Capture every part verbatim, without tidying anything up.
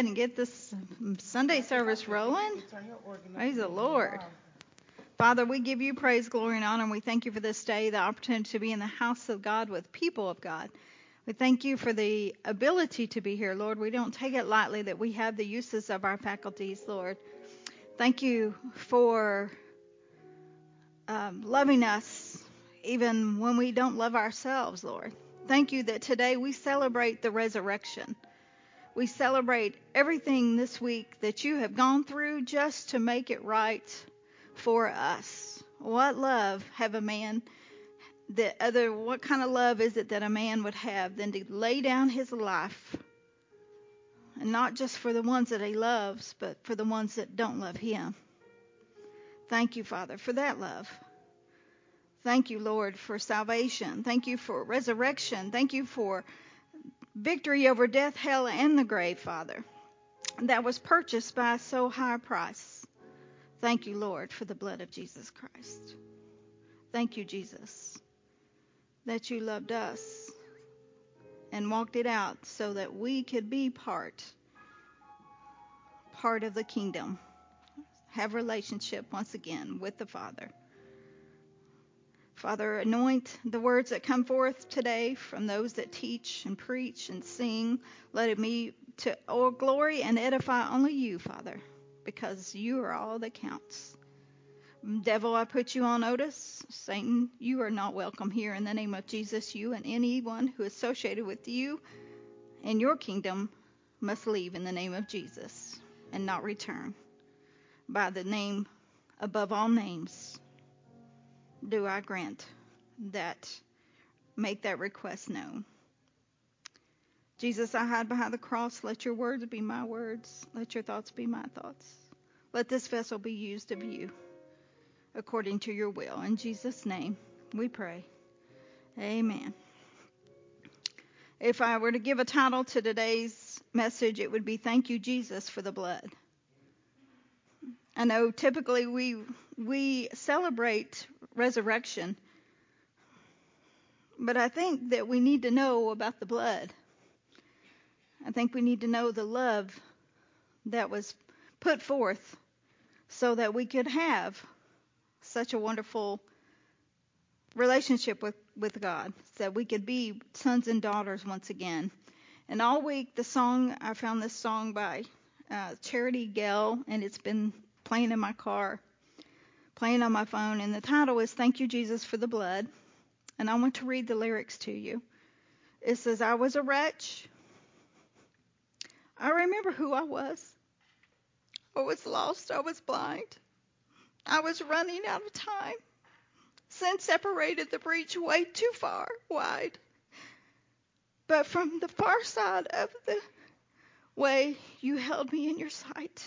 ahead and get this Sunday service rolling. Praise the Lord. Father, we give you praise, glory, and honor, and we thank you for this day, the opportunity to be in the house of God with people of God. We thank you for the ability to be here, Lord. We don't take it lightly that we have the uses of our faculties, Lord. Thank you for um, loving us even when we don't love ourselves, Lord. Thank you that today we celebrate the resurrection. We celebrate everything this week that you have gone through just to make it right for us. What love have a man that other, what kind of love is it that a man would have than to lay down his life, and not just for the ones that he loves, but for the ones that don't love him. Thank you, Father, for that love. Thank you, Lord, for salvation. Thank you for resurrection. Thank you for victory over death, hell, and the grave, Father, that was purchased by so high a price. Thank you, Lord, for the blood of Jesus Christ. Thank you, Jesus, that you loved us and walked it out so that we could be part, part of the kingdom, have relationship once again with the Father. Father, anoint the words that come forth today from those that teach and preach and sing. Let it be to all glory and edify only you, Father, because you are all that counts. Devil, I put you on notice. Satan, you are not welcome here in the name of Jesus. You and anyone who is associated with you and your kingdom must leave in the name of Jesus and not return. By the name above all names, do I grant that, make that request known. Jesus, I hide behind the cross. Let your words be my words. Let your thoughts be my thoughts. Let this vessel be used of you according to your will. In Jesus' name we pray. Amen. If I were to give a title to today's message, it would be Thank You, Jesus, for the blood. I know typically we we celebrate resurrection, but I think that we need to know about the blood. I think we need to know the love that was put forth so that we could have such a wonderful relationship with, with God, so that we could be sons and daughters once again. And all week, the song, I found this song by uh, Charity Gale, and it's been playing in my car, playing on my phone, and the title is Thank You, Jesus, for the Blood. And I want to read the lyrics to you. It says, I was a wretch. I remember who I was. I was lost. I was blind. I was running out of time. Sin separated the breach way too far wide. But from the far side of the way, you held me in your sight.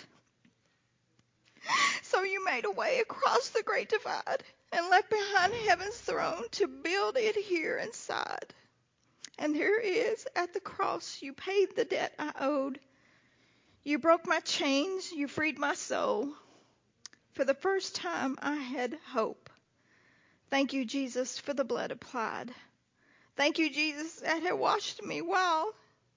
So you made a way across the great divide and left behind heaven's throne to build it here inside. And there is, at the cross, you paid the debt I owed. You broke my chains, you freed my soul. For the first time I had hope. Thank you, Jesus, for the blood applied. Thank you, Jesus, that had washed me while.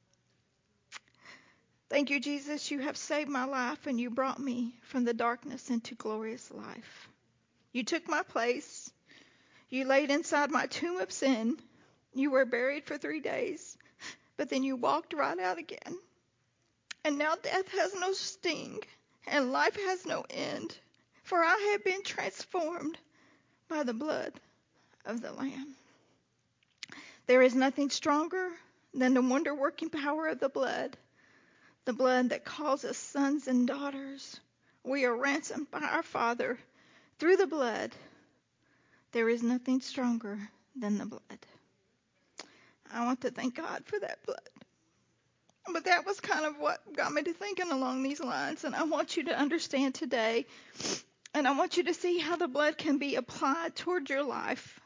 Thank you, Jesus, you have saved my life and you brought me from the darkness into glorious life. You took my place. You laid inside my tomb of sin. You were buried for three days, but then you walked right out again. And now death has no sting and life has no end, for I have been transformed by the blood of the Lamb. There is nothing stronger than the wonder-working power of the blood. The blood that calls us sons and daughters. We are ransomed by our Father through the blood. There is nothing stronger than the blood. I want to thank God for that blood. But that was kind of what got me to thinking along these lines. And I want you to understand today, and I want you to see how the blood can be applied toward your life.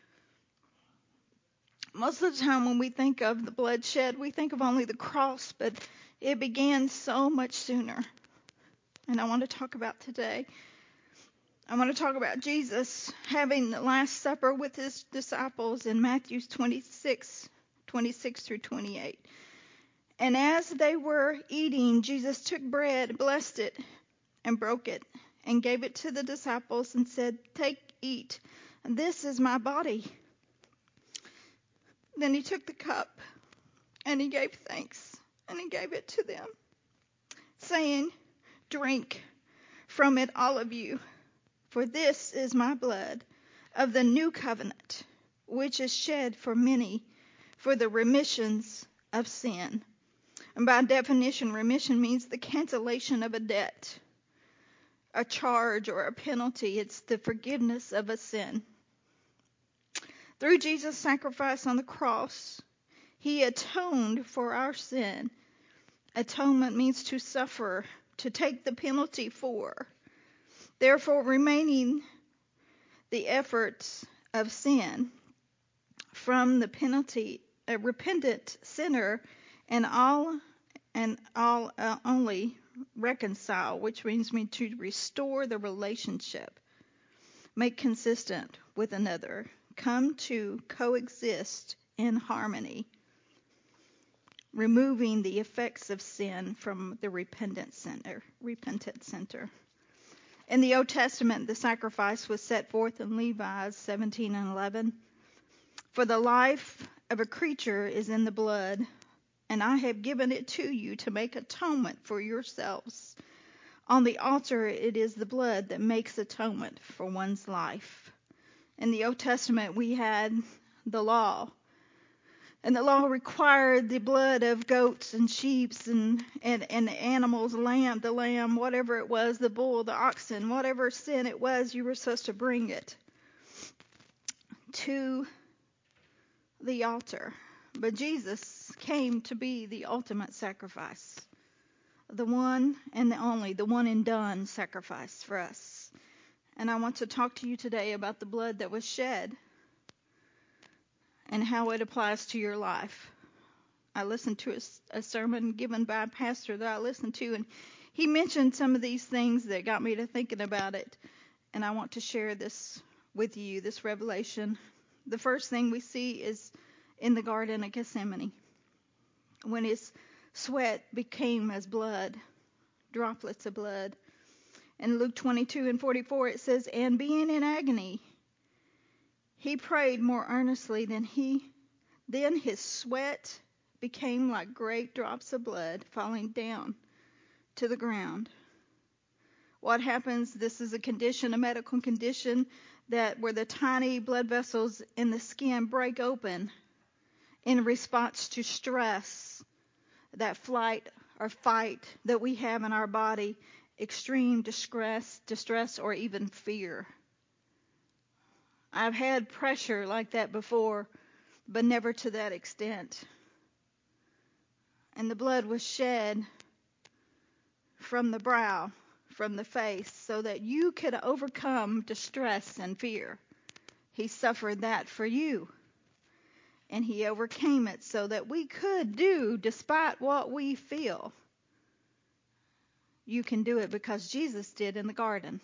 Most of the time when we think of the bloodshed, we think of only the cross, but it began so much sooner. And I want to talk about today. I want to talk about Jesus having the Last Supper with his disciples in Matthew twenty-six, twenty-six through twenty-eight. And as they were eating, Jesus took bread, blessed it, and broke it, and gave it to the disciples and said, "Take, eat. This is my body." Then he took the cup, and he gave thanks, and he gave it to them, saying, "Drink from it, all of you, for this is my blood of the new covenant, which is shed for many for the remissions of sin." And by definition, remission means the cancellation of a debt, a charge, or a penalty. It's the forgiveness of a sin. Through Jesus' sacrifice on the cross, he atoned for our sin. Atonement means to suffer, to take the penalty for. Therefore, remaining the efforts of sin from the penalty, a repentant sinner, and all and all uh, only reconcile, which means me to restore the relationship, make consistent with another, come to coexist in harmony, removing the effects of sin from the repentant sinner. Repentant sinner. In the Old Testament, the sacrifice was set forth in Leviticus seventeen and eleven. For the life of a creature is in the blood, and I have given it to you to make atonement for yourselves. On the altar it is the blood that makes atonement for one's life. In the Old Testament we had the law, and the law required the blood of goats and sheep and, and, and animals, lamb, the lamb, whatever it was, the bull, the oxen, whatever sin it was, you were supposed to bring it to the altar. But Jesus came to be the ultimate sacrifice, the one and the only, the one and done sacrifice for us. And I want to talk to you today about the blood that was shed and how it applies to your life. I listened to a, a sermon given by a pastor that I listened to, and he mentioned some of these things that got me to thinking about it. And I want to share this with you, this revelation. The first thing we see is in the Garden of Gethsemane, when his sweat became as blood, droplets of blood. In Luke twenty-two and forty-four it says, "And being in agony, he prayed more earnestly than he, then his sweat became like great drops of blood falling down to the ground." What happens, this is a condition, a medical condition, that where the tiny blood vessels in the skin break open in response to stress, that flight or fight that we have in our body, extreme distress, distress, or even fear. I've had pressure like that before, but never to that extent. And the blood was shed from the brow, from the face, so that you could overcome distress and fear. He suffered that for you. And he overcame it so that we could do despite what we feel. You can do it because Jesus did in the garden.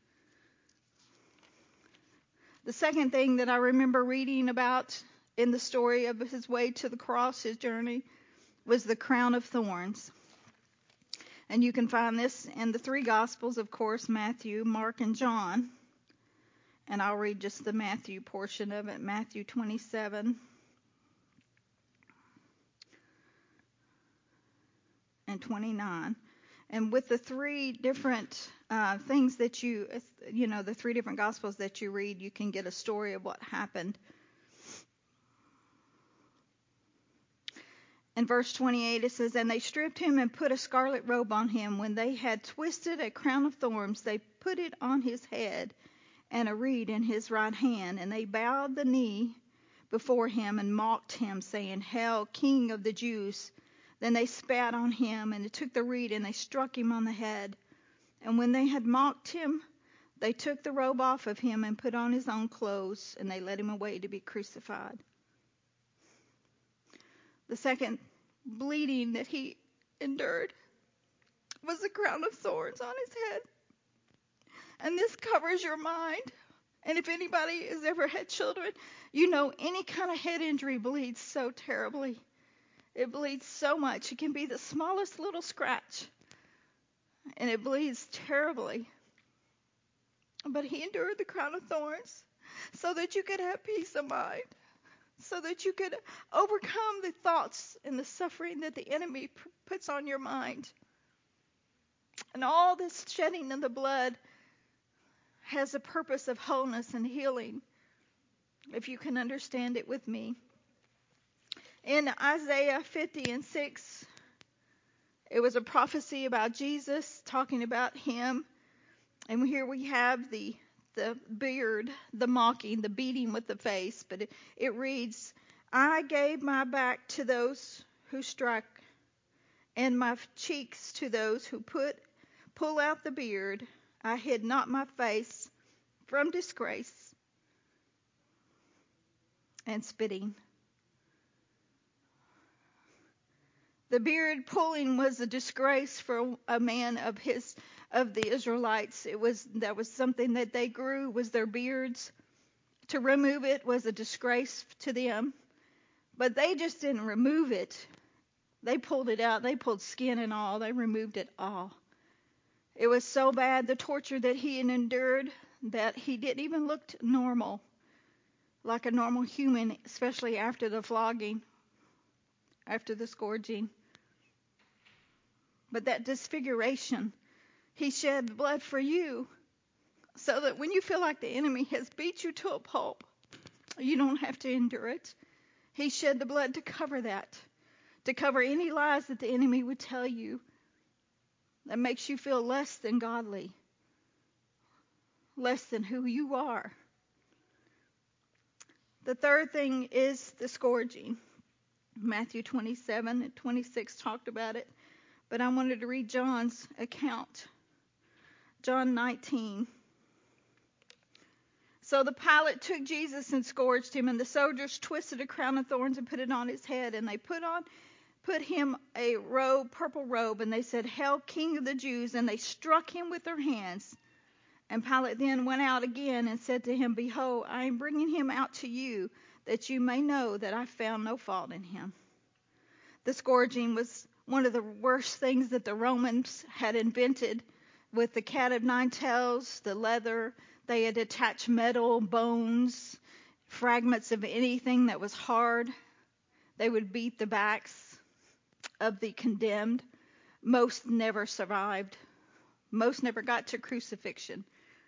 The second thing that I remember reading about in the story of his way to the cross, his journey, was the crown of thorns. And you can find this in the three Gospels, of course, Matthew, Mark, and John. And I'll read just the Matthew portion of it, Matthew twenty-seven. And twenty-nine. And with the three different uh, things that you, you know, the three different Gospels that you read, you can get a story of what happened. In verse twenty-eight, it says, "And they stripped him and put a scarlet robe on him. When they had twisted a crown of thorns, they put it on his head and a reed in his right hand. And they bowed the knee before him and mocked him, saying, 'Hail, King of the Jews!' Then they spat on him, and they took the reed, and they struck him on the head. And when they had mocked him, they took the robe off of him and put on his own clothes, and they led him away to be crucified." The second bleeding that he endured was the crown of thorns on his head. And this covers your mind. And if anybody has ever had children, you know any kind of head injury bleeds so terribly. It bleeds so much. It can be the smallest little scratch, and it bleeds terribly. But he endured the crown of thorns so that you could have peace of mind, so that you could overcome the thoughts and the suffering that the enemy p- puts on your mind. And all this shedding of the blood has a purpose of wholeness and healing, if you can understand it with me. In Isaiah fifty and six, it was a prophecy about Jesus, talking about him. And here we have the the beard, the mocking, the beating with the face. But it, it reads, I gave my back to those who struck, and my cheeks to those who put pull out the beard. I hid not my face from disgrace and spitting. The beard pulling was a disgrace for a man of his of the Israelites. It was that was something that they grew, was their beards. To remove it was a disgrace to them. But they just didn't remove it. They pulled it out. They pulled skin and all. They removed it all. It was so bad, the torture that he had endured, that he didn't even look normal, like a normal human, especially after the flogging, after the scourging. But that disfiguration, he shed blood for you, so that when you feel like the enemy has beat you to a pulp, you don't have to endure it. He shed the blood to cover that, to cover any lies that the enemy would tell you that makes you feel less than godly, less than who you are. The third thing is the scourging. Matthew twenty-seven and twenty-six talked about it, but I wanted to read John's account. John nineteen. So the Pilate took Jesus and scourged him, and the soldiers twisted a crown of thorns and put it on his head, and they put on put him a robe, purple robe, and they said, Hail, King of the Jews, and they struck him with their hands. And Pilate then went out again and said to him, Behold, I am bringing him out to you, that you may know that I found no fault in him. The scourging was one of the worst things that the Romans had invented, with the cat of nine tails, the leather. They had attached metal, bones, fragments of anything that was hard. They would beat the backs of the condemned. Most never survived. Most never got to crucifixion.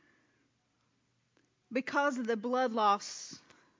Because of the blood loss,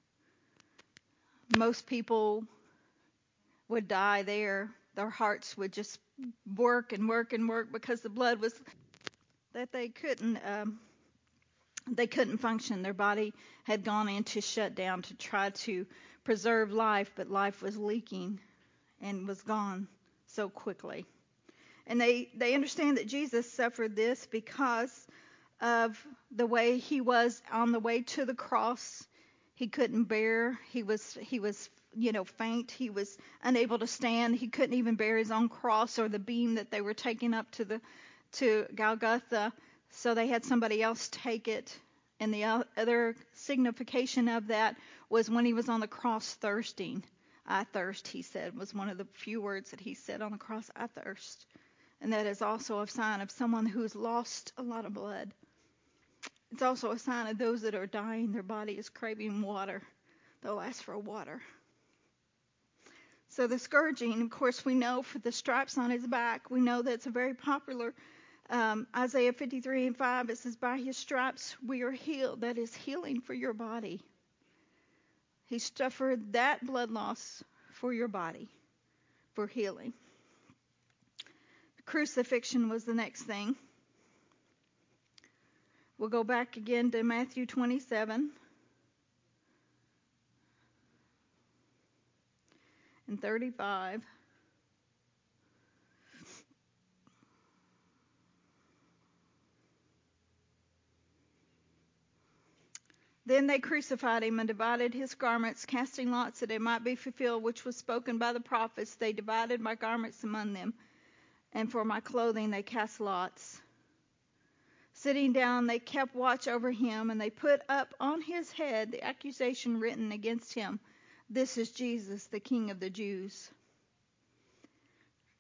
most people would die there. Their hearts would just work and work and work because the blood was that they couldn't um, they couldn't function. Their body had gone into shutdown to try to preserve life, but life was leaking and was gone so quickly. And they, they understand that Jesus suffered this because of the way he was on the way to the cross. He couldn't bear. He was he was you know faint. He was unable to stand. He couldn't even bear his own cross or the beam that they were taking up to the to Golgotha. So they had somebody else take it. And the other signification of that was when he was on the cross thirsting. I thirst, he said, was one of the few words that he said on the cross. I thirst. And that is also a sign of someone who's lost a lot of blood. It's also a sign of those that are dying. Their body is craving water. They'll ask for water. So the scourging, of course, we know for the stripes on his back, we know that's a very popular. Um, Isaiah fifty-three and five, it says, by his stripes we are healed. That is healing for your body. He suffered that blood loss for your body, for healing. Crucifixion was the next thing. We'll go back again to Matthew twenty-seven and thirty-five. Then they crucified him and divided his garments, casting lots that it might be fulfilled, which was spoken by the prophets. They divided my garments among them, and for my clothing they cast lots. Sitting down, they kept watch over him, and they put up on his head the accusation written against him, This is Jesus, the King of the Jews.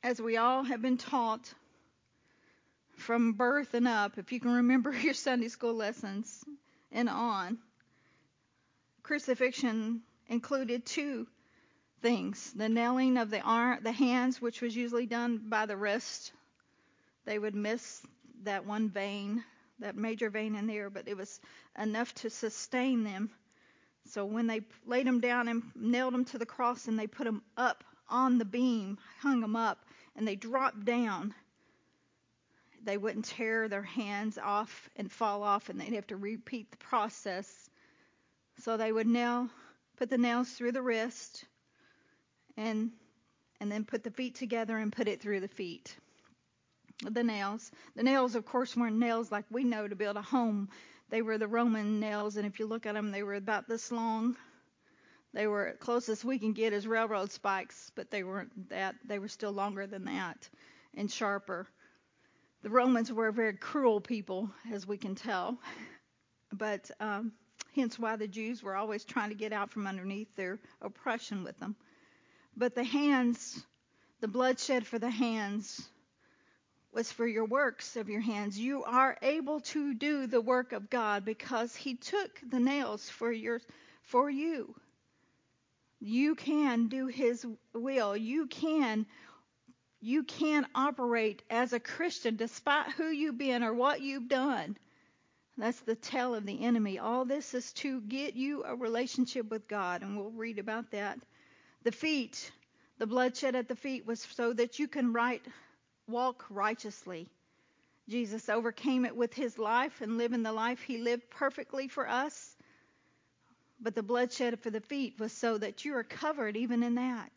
as we all have been taught from birth and up, if you can remember your Sunday school lessons and on, crucifixion included two things: the nailing of the arm, the hands, which was usually done by the wrist. They would miss that one vein, that major vein in there, but it was enough to sustain them. So when they laid them down and nailed them to the cross and they put them up on the beam, hung them up, and they dropped down, they wouldn't tear their hands off and fall off, and they'd have to repeat the process. So they would nail, put the nails through the wrist, and and then put the feet together and put it through the feet. The nails. The nails, of course, weren't nails like we know to build a home. They were the Roman nails, and if you look at them, they were about this long. They were closest we can get is railroad spikes, but they weren't that. They were still longer than that and sharper. The Romans were a very cruel people, as we can tell, but um, hence why the Jews were always trying to get out from underneath their oppression with them. But the hands, the bloodshed for the hands was for your works of your hands. You are able to do the work of God because he took the nails for your, for you. You can do his will. You can, you can operate as a Christian despite who you've been or what you've done. That's the tell of the enemy. All this is to get you a relationship with God, and we'll read about that. The feet, the bloodshed at the feet was so that you can right, walk righteously. Jesus overcame it with his life and living the life he lived perfectly for us. But the bloodshed for the feet was so that you are covered even in that.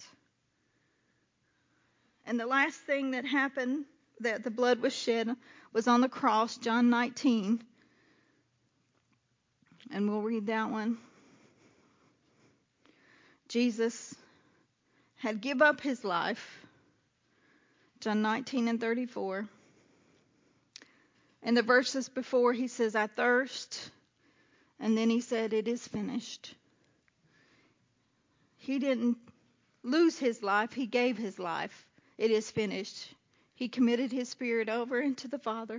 And the last thing that happened, that the blood was shed, was on the cross, John nineteen. And we'll read that one. Jesus had give up his life, John nineteen and thirty-four. And the verses before, he says, I thirst. And then he said, it is finished. He didn't lose his life. He gave his life. It is finished. He committed his spirit over into the Father.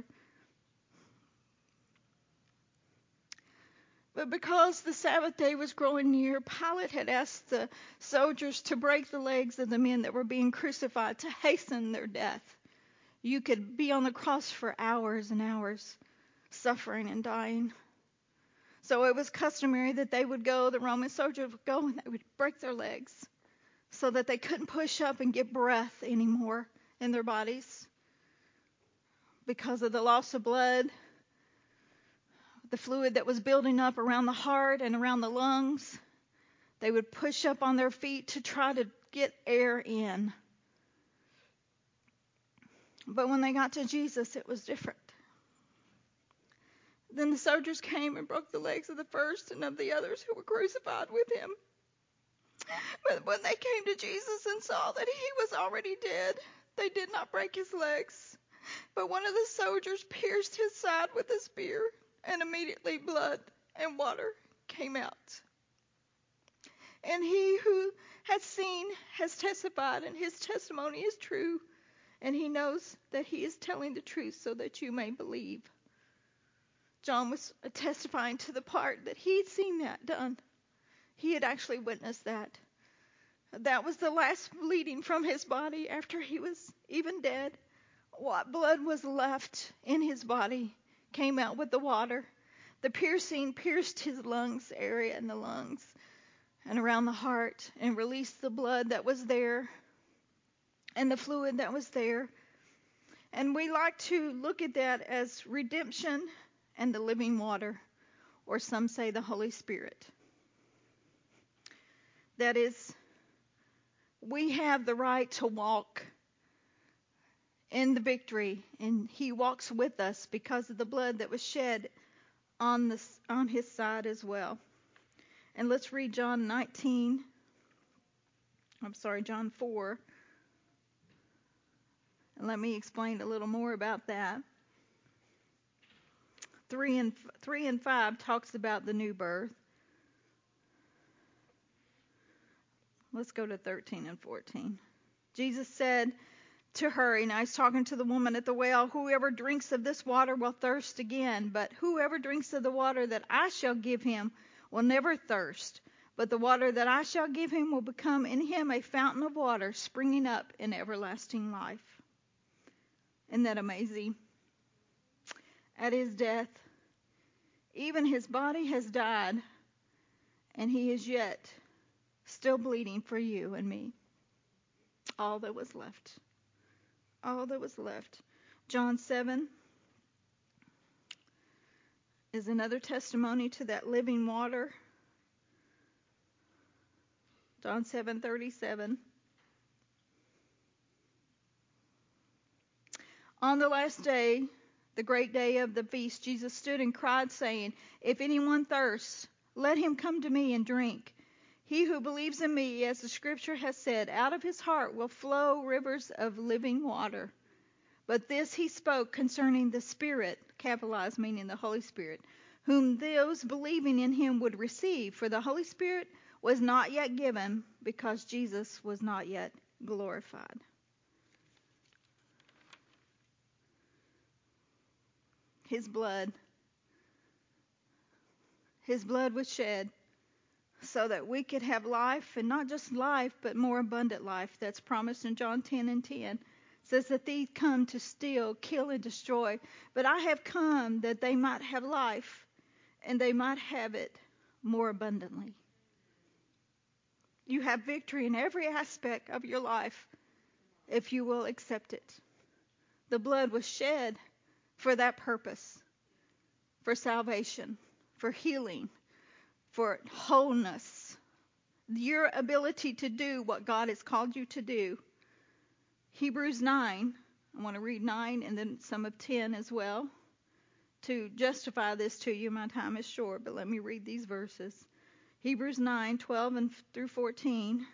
But because the Sabbath day was growing near, Pilate had asked the soldiers to break the legs of the men that were being crucified to hasten their death. You could be on the cross for hours and hours, suffering and dying. So it was customary that they would go, the Roman soldiers would go, and they would break their legs so that they couldn't push up and get breath anymore in their bodies because of the loss of blood, the fluid that was building up around the heart and around the lungs. They would push up on their feet to try to get air in. But when they got to Jesus, it was different. Then the soldiers came and broke the legs of the first and of the others who were crucified with him. But when they came to Jesus and saw that he was already dead, they did not break his legs. But one of the soldiers pierced his side with a spear, and immediately blood and water came out. And he who has seen has testified, and his testimony is true, and he knows that he is telling the truth so that you may believe. John was testifying to the part that he'd seen that done. He had actually witnessed that. That was the last bleeding from his body after he was even dead. What blood was left in his body came out with the water. The piercing pierced his lungs area in the lungs and around the heart and released the blood that was there and the fluid that was there. And we like to look at that as redemption and the living water, or some say the Holy Spirit. That is, we have the right to walk in the victory, and he walks with us because of the blood that was shed on the, on his side as well. And let's read John nineteen. I'm sorry, John four. And let me explain a little more about that. Three and three and five talks about the new birth. Let's go to thirteen and fourteen. Jesus said to her, and I was talking to the woman at the well, whoever drinks of this water will thirst again, but whoever drinks of the water that I shall give him will never thirst. But the water that I shall give him will become in him a fountain of water springing up in everlasting life. Isn't that amazing? At his death, even his body has died, and he is yet still bleeding for you and me. All that was left. All that was left. John seven is another testimony to that living water. John seven thirty-seven. On the last day, the great day of the feast, Jesus stood and cried, saying, "If anyone thirsts, let him come to me and drink. He who believes in me, as the scripture has said, out of his heart will flow rivers of living water." But this he spoke concerning the Spirit, capitalized meaning the Holy Spirit, whom those believing in him would receive, for the Holy Spirit was not yet given because Jesus was not yet glorified. His blood, his blood was shed so that we could have life, and not just life, but more abundant life. That's promised in John ten and ten. It says, "The thief come to steal, kill, and destroy. But I have come that they might have life, and they might have it more abundantly." You have victory in every aspect of your life if you will accept it. The blood was shed for that purpose, for salvation, for healing, for wholeness, your ability to do what God has called you to do. Hebrews nine, I want to read nine and then some of ten as well to justify this to you. My time is short, but let me read these verses. Hebrews nine, twelve and through fourteen.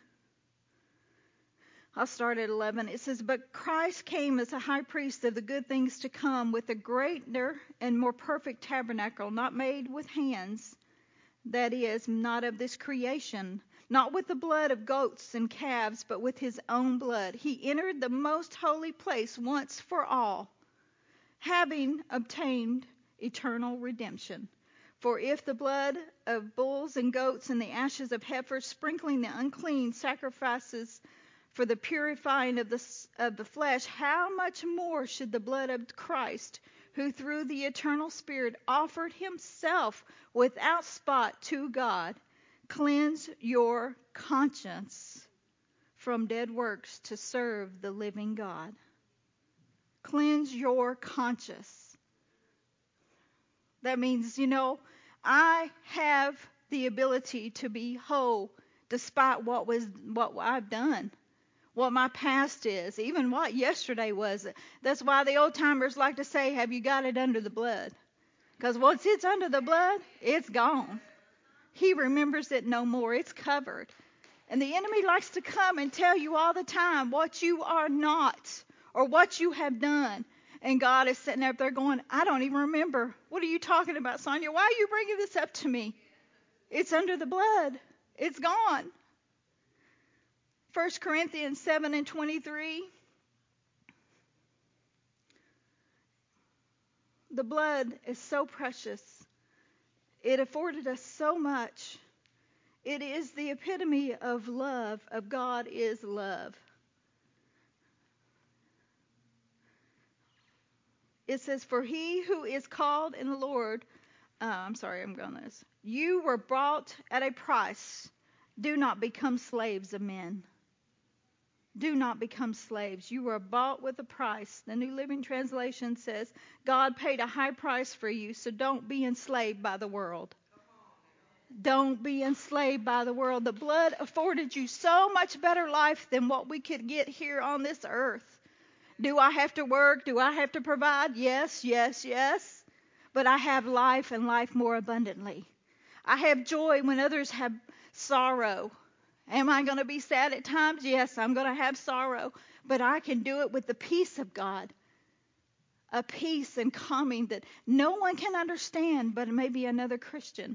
I'll start at eleven. It says, "But Christ came as a high priest of the good things to come with a greater and more perfect tabernacle, not made with hands, that is, not of this creation, not with the blood of goats and calves, but with his own blood. He entered the most holy place once for all, having obtained eternal redemption. For if the blood of bulls and goats and the ashes of heifers, sprinkling the unclean sacrifices for the purifying of the, of the flesh, how much more should the blood of Christ, who through the eternal Spirit offered himself without spot to God, cleanse your conscience from dead works to serve the living God." Cleanse your conscience. That means, you know, I have the ability to be whole despite what was what I've done, what my past is, even what yesterday was. That's why the old timers like to say, "Have you got it under the blood?" Because once it's under the blood, it's gone. He remembers it no more. It's covered. And the enemy likes to come and tell you all the time what you are not or what you have done. And God is sitting up there going, "I don't even remember. What are you talking about, Sonia? Why are you bringing this up to me? It's under the blood. It's gone." First Corinthians seven and twenty-three. The blood is so precious. It afforded us so much. It is the epitome of love, of God is love. It says, "For he who is called in the Lord," uh, I'm sorry, I'm going this. "You were bought at a price. Do not become slaves of men." Do not become slaves. You were bought with a price. The New Living Translation says, God paid a high price for you, so don't be enslaved by the world. Don't be enslaved by the world. The blood afforded you so much better life than what we could get here on this earth. Do I have to work? Do I have to provide? Yes, yes, yes. But I have life and life more abundantly. I have joy when others have sorrow. Am I going to be sad at times? Yes, I'm going to have sorrow. But I can do it with the peace of God. A peace and calming that no one can understand but maybe another Christian.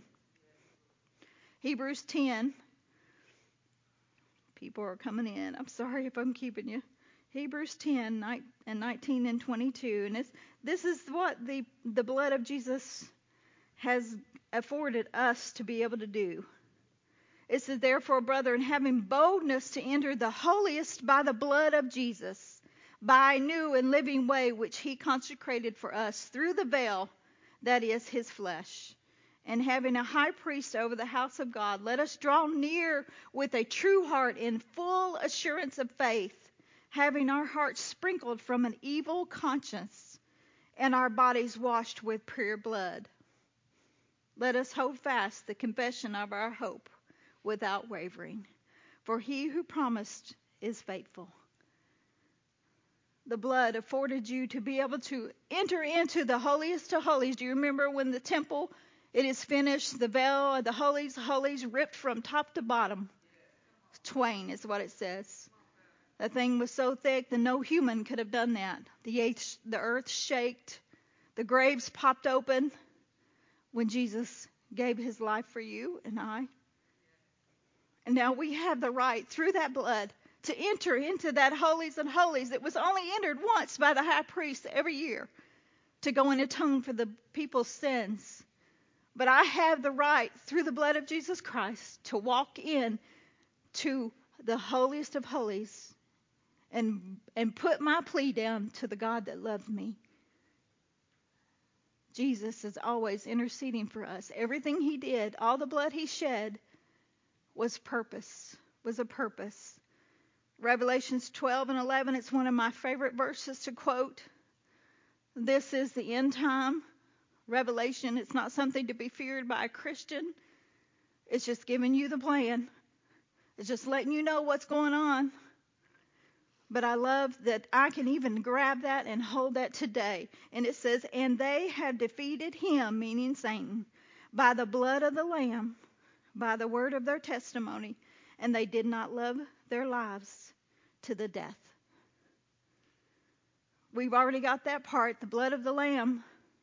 Hebrews ten. People are coming in. I'm sorry if I'm keeping you. Hebrews ten and nineteen and twenty-two. And it's, this is what the, the blood of Jesus has afforded us to be able to do. It says, therefore, brethren, having boldness to enter the holiest by the blood of Jesus, by a new and living way which he consecrated for us through the veil, that is his flesh. And having a high priest over the house of God, let us draw near with a true heart in full assurance of faith, having our hearts sprinkled from an evil conscience and our bodies washed with pure blood. Let us hold fast the confession of our hope without wavering, for he who promised is faithful. The blood afforded you to be able to enter into the holiest of holies. Do you remember when the temple, it is finished, the veil of the holies, holies ripped from top to bottom? Twain is what it says. That thing was so thick that no human could have done that. The, the earth shaked. The graves popped open when Jesus gave his life for you and I. And now we have the right, through that blood, to enter into that holies and holies. It was only entered once by the high priest every year to go and atone for the people's sins. But I have the right, through the blood of Jesus Christ, to walk in to the holiest of holies and, and put my plea down to the God that loved me. Jesus is always interceding for us. Everything he did, all the blood he shed, was purpose, was a purpose. Revelations twelve and eleven, it's one of my favorite verses to quote. This is the end time revelation. It's not something to be feared by a Christian. It's just giving you the plan. It's just letting you know what's going on. But I love that I can even grab that and hold that today. And it says, and they have defeated him, meaning Satan, by the blood of the Lamb, by the word of their testimony, and they did not love their lives to the death. We've already got that part, the blood of the Lamb.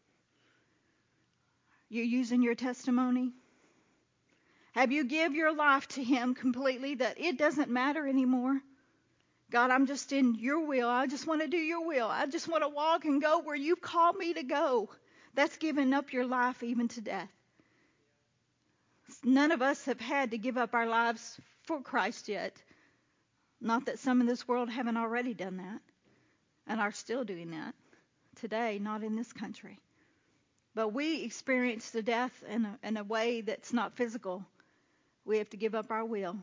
You using your testimony? Have you give your life to him completely, that it doesn't matter anymore? God, I'm just in your will. I just want to do your will. I just want to walk and go where you've called me to go. That's giving up your life even to death. None of us have had to give up our lives for Christ yet. Not that some in this world haven't already done that and are still doing that today, not in this country. But we experience the death in a, in a way that's not physical. We have to give up our will.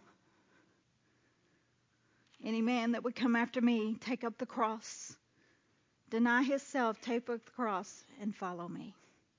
Any man that would come after me, take up the cross, deny himself, take up the cross, and follow me.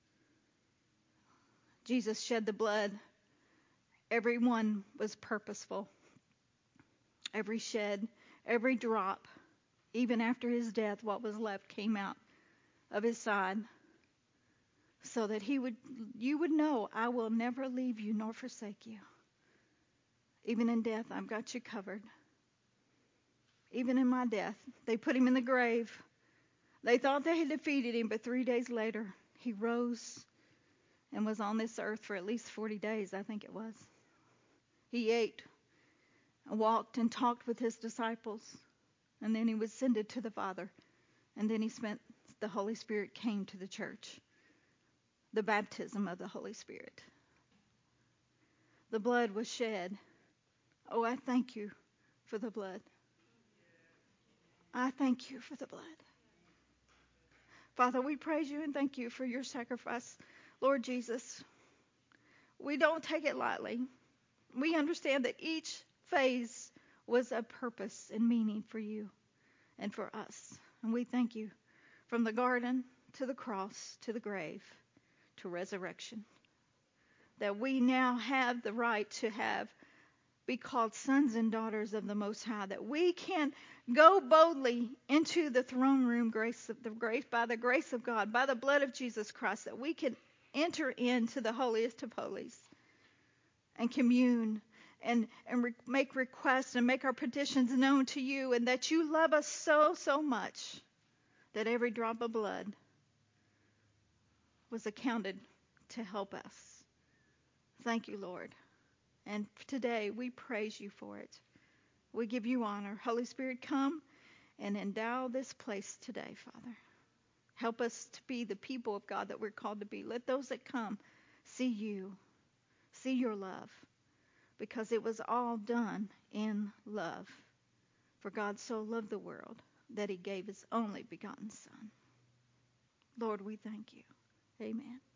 Jesus shed the blood. Every one was purposeful. Every shed, every drop, even after his death, what was left came out of his side, so that he would, you would know, I will never leave you nor forsake you. Even in death, I've got you covered. Even in my death, they put him in the grave. They thought they had defeated him, but three days later, he rose and was on this earth for at least forty days, I think it was. He ate and walked and talked with his disciples, and then he was ascended to the Father, and then he spent, the Holy Spirit came to the church, the baptism of the Holy Spirit. The blood was shed. Oh, I thank you for the blood. I thank you for the blood. Father, we praise you and thank you for your sacrifice. Lord Jesus, we don't take it lightly. We understand that each phase was a purpose and meaning for you and for us. And we thank you from the garden to the cross to the grave to resurrection, that we now have the right to have be called sons and daughters of the Most High, that we can go boldly into the throne room grace of the grace by the grace of God, by the blood of Jesus Christ, that we can enter into the holiest of holies and commune and, and re- make requests and make our petitions known to you, and that you love us so, so much that every drop of blood was accounted to help us. Thank you, Lord. And today we praise you for it. We give you honor. Holy Spirit, come and endow this place today, Father. Help us to be the people of God that we're called to be. Let those that come see you, see your love, because it was all done in love. For God so loved the world that he gave his only begotten Son. Lord, we thank you. Amen.